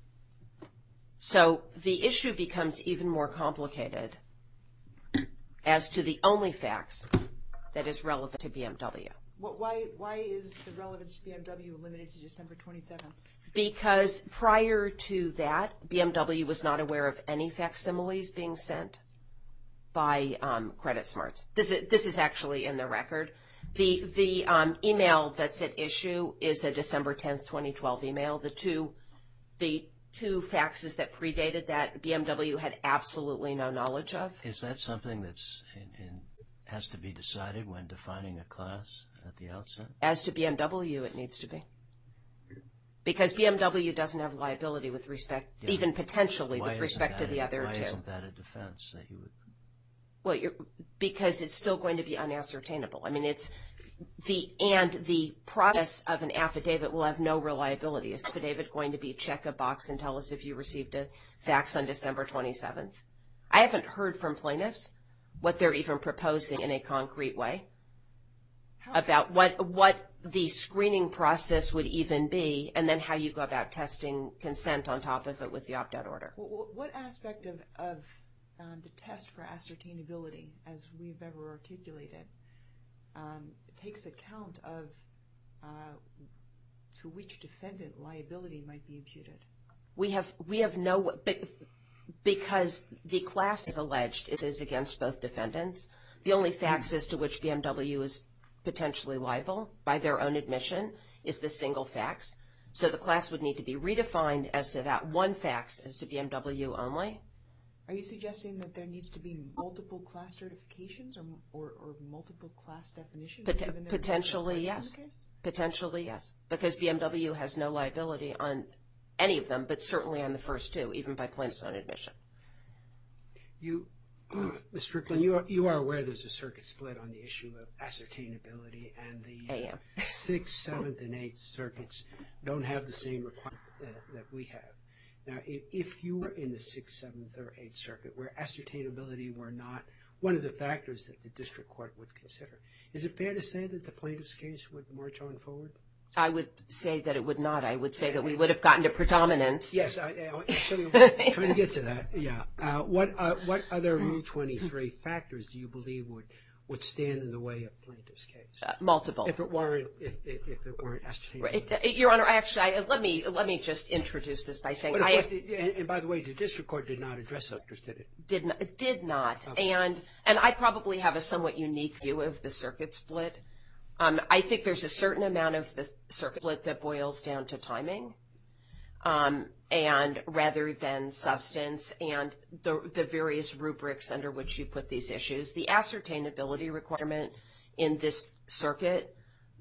So the issue becomes even more complicated as to the only fax that is relevant to BMW. Why is the relevance to BMW limited to December 27th? Because prior to that, BMW was not aware of any facsimiles being sent by Credit Smarts. This is actually in the record. The email that's at issue is a December 10th, 2012 email. The two faxes that predated that, BMW had absolutely no knowledge of. Is that something that's has to be decided when defining a class at the outset? As to BMW, it needs to be. Because BMW doesn't have liability with respect, even potentially with respect to the other two. Why isn't that a defense that you would? Well, because it's still going to be unascertainable. I mean, the process of an affidavit will have no reliability. Is the affidavit going to be check a box and tell us if you received a fax on December 27th? I haven't heard from plaintiffs what they're even proposing in a concrete way about what the screening process would even be, and then how you go about testing consent on top of it with the opt-out order. What aspect of the test for ascertainability, as we've ever articulated, takes account of to which defendant liability might be imputed. We have no, because the class is alleged it is against both defendants. The only facts as to which BMW is potentially liable by their own admission is the single facts. So the class would need to be redefined as to that one facts as to BMW only. Are you suggesting that there needs to be multiple class certifications or multiple class definitions? Potentially, yes. Potentially, yes. Because BMW has no liability on any of them, but certainly on the first two, even by plaintiff's own admission. Ms. Strickland, you are aware there's a circuit split on the issue of ascertainability, and the 6th, 7th, and 8th circuits don't have the same requirement that we have. Now, if you were in the 6th, 7th, or 8th circuit where ascertainability were not one of the factors that the district court would consider, is it fair to say that the plaintiff's case would march on forward? I would say that it would not. I would say that we would have gotten to predominance. Yes, I'm trying to get to that. Yeah. What other Rule 23 factors do you believe would stand in the way of plaintiff's case? Multiple. If it weren't ascertainable. Right. Your Honor, actually, let me just introduce this by saying, and by the way, the district court did not address factors, did it? Did not. Okay. And I probably have a somewhat unique view of the circuit split. I think there's a certain amount of the circuit split that boils down to timing, and rather than substance and the various rubrics under which you put these issues. The ascertainability requirement in this circuit,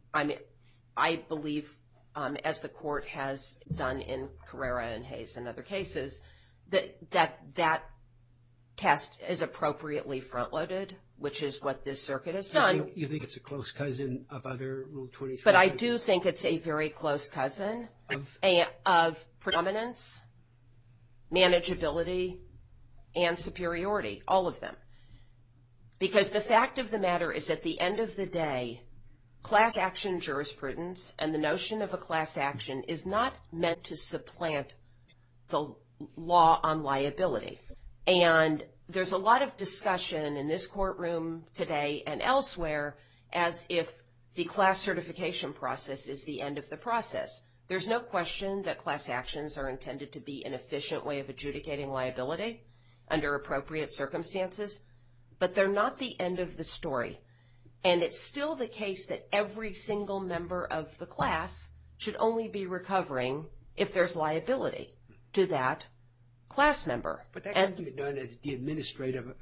I believe, as the court has done in Carrera and Hayes and other cases, that test is appropriately front-loaded, which is what this circuit has done. You think it's a close cousin of other Rule 23? But I do think it's a very close cousin of predominance, manageability, and superiority, all of them. Because the fact of the matter is, at the end of the day, class action jurisprudence and the notion of a class action is not meant to supplant the law on liability. And there's a lot of discussion in this courtroom today and elsewhere as if the class certification process is the end of the process. There's no question that class actions are intended to be an efficient way of adjudicating liability under appropriate circumstances, but they're not the end of the story. And it's still the case that every single member of the class should only be recovering if there's liability to that class member. But that can be done at the administrative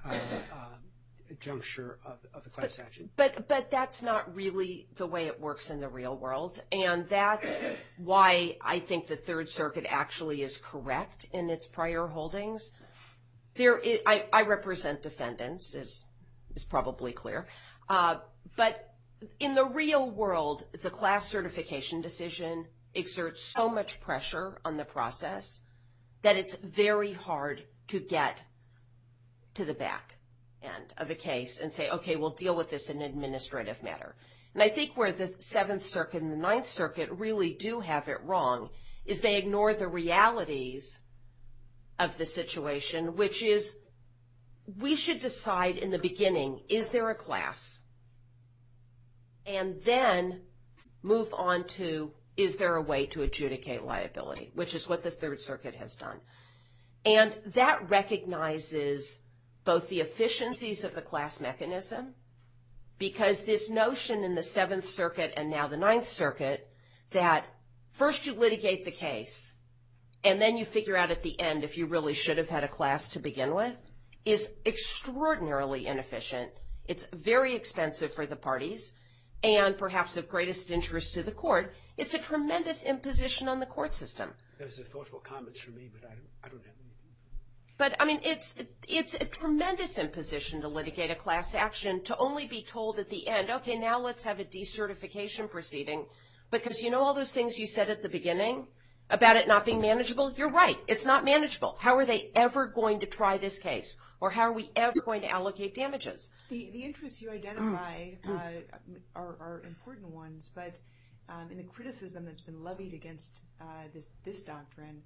juncture of the class action. But that's not really the way it works in the real world. And that's why I think the Third Circuit actually is correct in its prior holdings. I represent defendants, is probably clear. But in the real world, the class certification decision exerts so much pressure on the process that it's very hard to get to the back end of a case and say, okay, we'll deal with this in an administrative matter. And I think where the Seventh Circuit and the Ninth Circuit really do have it wrong is they ignore the realities of the situation, which is we should decide in the beginning, is there a class? And then move on to, is there a way to adjudicate liability, which is what the Third Circuit has done. And that recognizes both the efficiencies of the class mechanism, because this notion in the Seventh Circuit and now the Ninth Circuit that first you litigate the case and then you figure out at the end if you really should have had a class to begin with is extraordinarily inefficient. It's very expensive for the parties and perhaps of greatest interest to the court. It's a tremendous imposition on the court system. Those are thoughtful comments from me, but I don't have anything. But, I mean, it's a tremendous imposition to litigate a class action to only be told at the end, okay, now let's have a decertification proceeding, because you know all those things you said at the beginning about it not being manageable? You're right. It's not manageable. How are they ever going to try this case? Or how are we ever going to allocate damages? The interests you identify are important ones, but in the criticism that's been levied against this doctrine,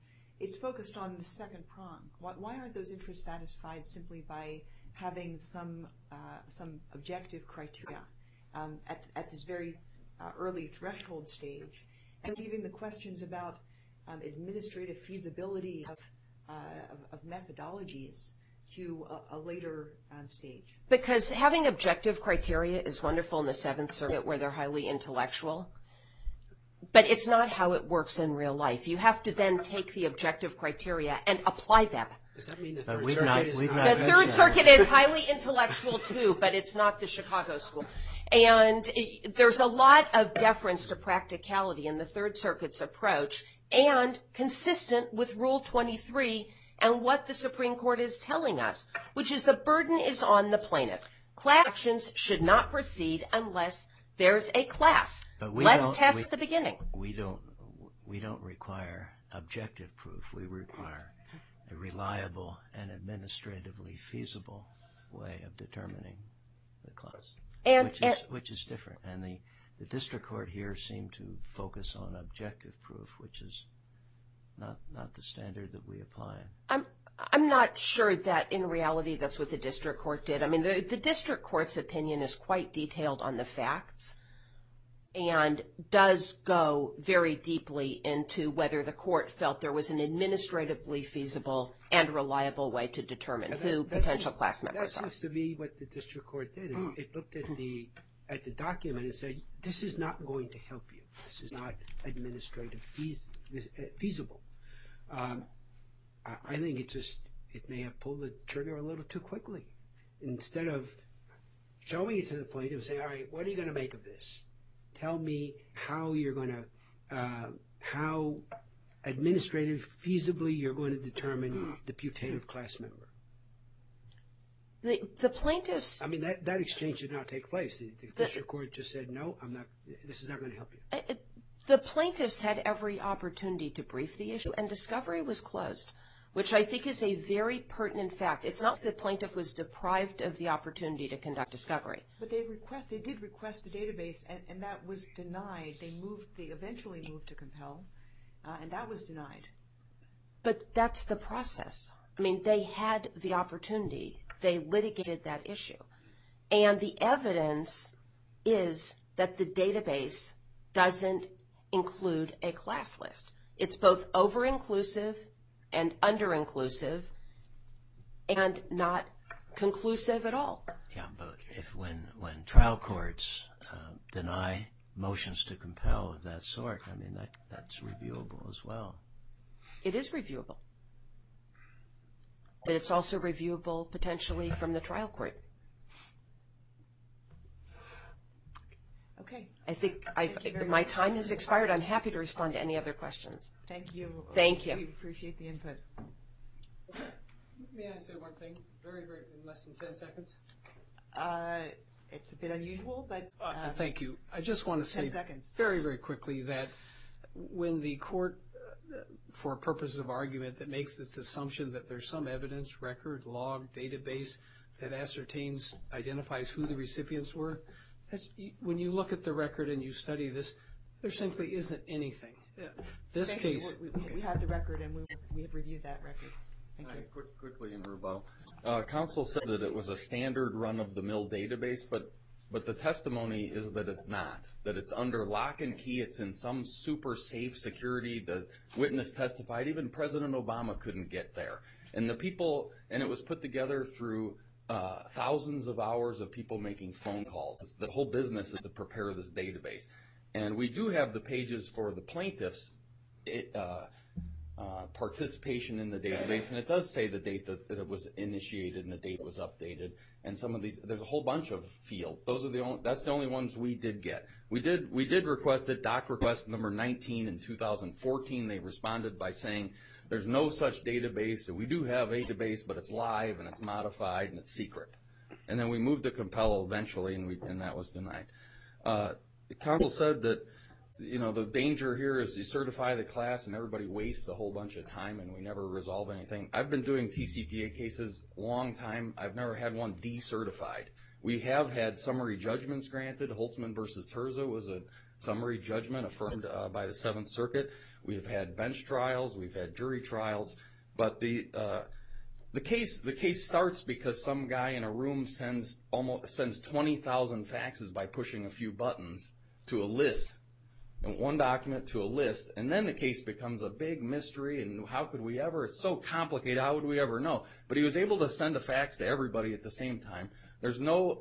it's focused on the second prong. Why aren't those interests satisfied simply by having some objective criteria at this very early threshold stage, and leaving the questions about administrative feasibility of methodologies to a later stage? Because having objective criteria is wonderful in the Seventh Circuit where they're highly intellectual, but it's not how it works in real life. You have to then take the objective criteria and apply them. Does that mean the But Third we've Circuit not- is we've not? not The mentioned Third that. Circuit is highly intellectual too, but it's not the Chicago School. And there's a lot of deference to practicality in the Third Circuit's approach, and consistent with Rule 23 and what the Supreme Court is telling us, which is the burden is on the plaintiff. Class actions should not proceed unless there's a class. But we Let's don't- test we- at the beginning. We don't require objective proof. We require a reliable and administratively feasible way of determining the class, which is different. And the district court here seemed to focus on objective proof, which is not the standard that we apply. I'm not sure that in reality that's what the district court did. I mean, the district court's opinion is quite detailed on the facts and does go very deeply into whether the court felt there was an administratively feasible and reliable way to determine who potential class members That are. seems to be what the district court did. It looked at the document and said, this is not going to help you. This is not administrative feasible. I think it may have pulled the trigger a little too quickly. Instead of showing it to the plaintiff and saying, all right, what are you going to make of this? Tell me how you're going to, how administrative feasibly you're going to determine the putative class member. The plaintiffs... I mean, that exchange did not take place. The district court just said, no, this is not going to help you. The plaintiffs had every opportunity to brief the issue, and discovery was closed, which I think is a very pertinent fact. It's not that the plaintiff was deprived of the opportunity to conduct discovery. But they did request the database, and that was denied. They eventually moved to compel, and that was denied. But that's the process. I mean, they had the opportunity. They litigated that issue. And the evidence is that the database doesn't include a class list. It's both over-inclusive and under-inclusive and not conclusive at all. Yeah, but when trial courts deny motions to compel of that sort, I mean, that's reviewable as well. It is reviewable. But it's also reviewable potentially from the trial court. Okay. I think my time has expired. I'm happy to respond to any other questions. Thank you. Thank you. We appreciate the input. May I say one thing, very, in less than 10 seconds? It's a bit unusual, but... Thank you. I just want to say 10 seconds. very, very quickly that when the court, for purposes of argument, that makes this assumption that there's some evidence, record, log, database that identifies who the recipients were, when you look at the record and you study this, there simply isn't anything. This case... We have the record, and we have reviewed that record. Thank you. Quickly in rebuttal. Counsel said that it was a standard run-of-the-mill database, but the testimony is that it's not, that it's under lock and key. It's in some super safe security. The witness testified. Even President Obama couldn't get there. And it was put together through thousands of hours of people making phone calls. The whole business is to prepare this database. And we do have the pages for the plaintiffs' participation in the database, and it does say the date that it was initiated and the date was updated. And some of these, there's a whole bunch of fields. That's the only ones we did get. We did request it, doc request number 19 in 2014. They responded by saying there's no such database. So we do have a database, but it's live and it's modified and it's secret. And then we moved to compel eventually, and that was denied. Counsel said that, the danger here is you certify the class and everybody wastes a whole bunch of time and we never resolve anything. I've been doing TCPA cases a long time. I've never had one decertified. We have had summary judgments granted. Holtzman versus Terza was a summary judgment affirmed by the Seventh Circuit. We've had bench trials, we've had jury trials, but the case starts because some guy in a room sends 20,000 faxes by pushing a few buttons to a list, and one document to a list, and then the case becomes a big mystery, and how could we ever, it's so complicated, how would we ever know? But he was able to send a fax to everybody at the same time. There's no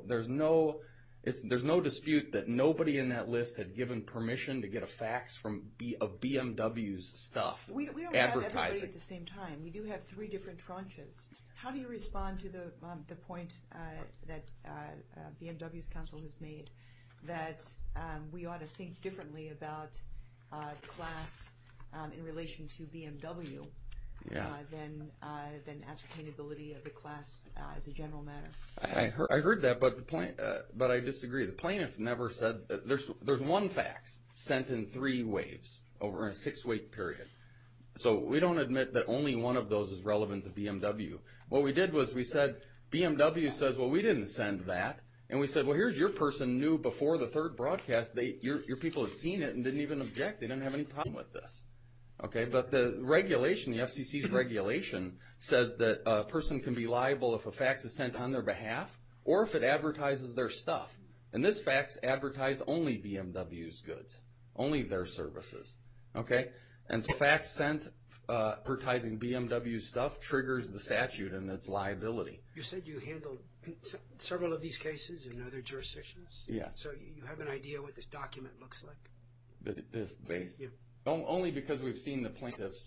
dispute that nobody in that list had given permission to get a fax of BMW's stuff. We don't have everybody at the same time. We do have 3 different tranches. How do you respond to the point that BMW's counsel has made that we ought to think differently about the class in relation to BMW than ascertainability of the class as a general matter? I heard that, but I disagree. The plaintiff never said there's one fax sent in 3 waves over a 6-week period. So we don't admit that only one of those is relevant to BMW. What we did was we said, BMW says, well, we didn't send that. And we said, well, here's your person knew before the 3rd broadcast. Your people had seen it and didn't even object. They didn't have any problem with this. Okay, but the regulation, the FCC's regulation, says that a person can be liable if a fax is sent on their behalf or if it advertises their stuff. And this fax advertised only BMW's goods, only their services. Okay, and so fax sent advertising BMW's stuff triggers the statute and its liability. You said you handled several of these cases in other jurisdictions? Yeah. So you have an idea what this document looks like? This base? Yeah. Only because we've seen the plaintiffs'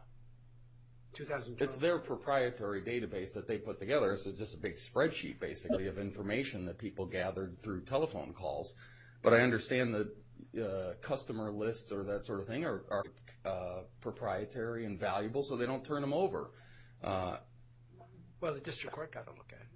2012. It's their proprietary database that they put together. So it's just a big spreadsheet, basically, of information that people gathered through telephone calls. But I understand that customer lists or that sort of thing are proprietary and valuable, so they don't turn them over. Well, the district court got to look at it.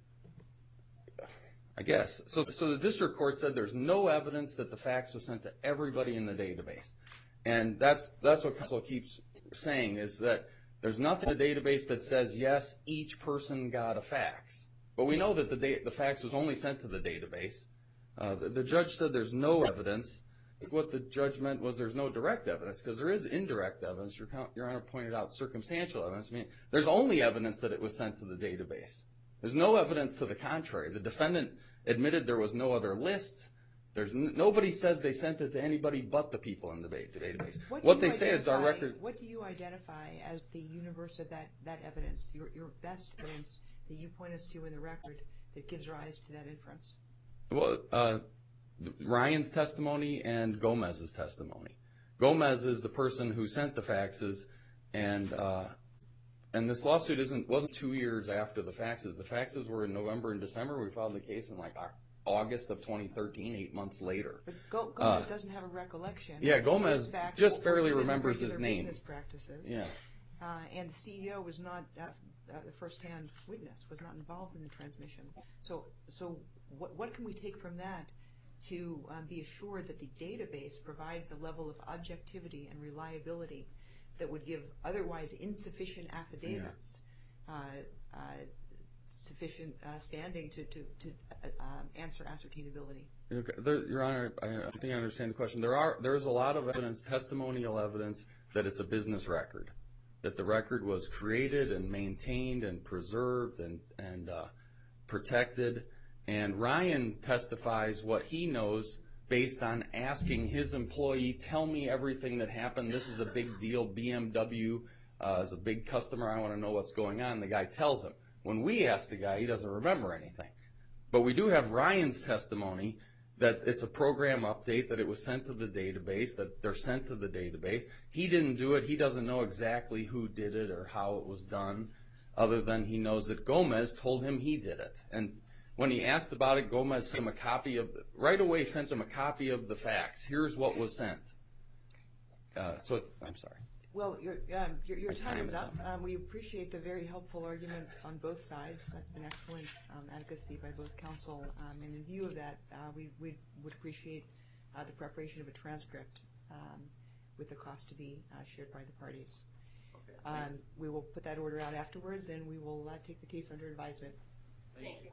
I guess. So the district court said there's no evidence that the fax was sent to everybody in the database. And that's what counsel keeps saying, is that there's nothing in the database that says, yes, each person got a fax. But we know that the fax was only sent to the database. The judge said there's no evidence. What the judge meant was there's no direct evidence, because there is indirect evidence. Your Honor pointed out circumstantial evidence. I mean, there's only evidence that it was sent to the database. There's no evidence to the contrary. The defendant admitted there was no other list. Nobody says they sent it to anybody but the people in the database. What they say is our record. What do you identify as the universe of that evidence, your best evidence that you point us to in the record that gives rise to that inference? Well, Ryan's testimony and Gomez's testimony. Gomez is the person who sent the faxes, and this lawsuit wasn't 2 years after the faxes. The faxes were in November and December. We filed the case in August of 2013, 8 months later. But Gomez doesn't have a recollection. Yeah, Gomez just barely remembers his name. Business practices. Yeah. And the CEO was not the first-hand witness, was not involved in the transmission. So what can we take from that to be assured that the database provides a level of objectivity and reliability that would give otherwise insufficient affidavits sufficient standing to answer ascertainability? Your Honor, I think I understand the question. There is a lot of evidence, testimonial evidence, that it's a business record, that the record was created and maintained and preserved and protected. And Ryan testifies what he knows based on asking his employee, tell me everything that happened. This is a big deal. BMW is a big customer. I want to know what's going on. The guy tells him. When we ask the guy, he doesn't remember anything. But we do have Ryan's testimony that it's a program update, that it was sent to the database, that they're sent to the database. He didn't do it. He doesn't know exactly who did it or how it was done, other than he knows that Gomez told him he did it. And when he asked about it, Gomez sent him right away sent him a copy of the fax. Here's what was sent. I'm sorry. Well, your time is up. We appreciate the very helpful argument on both sides. That's been excellent advocacy by both counsel. And in view of that, we would appreciate the preparation of a transcript with the cost to be shared by the parties. Okay. We will put that order out afterwards, and we will take the case under advisement. Thank you.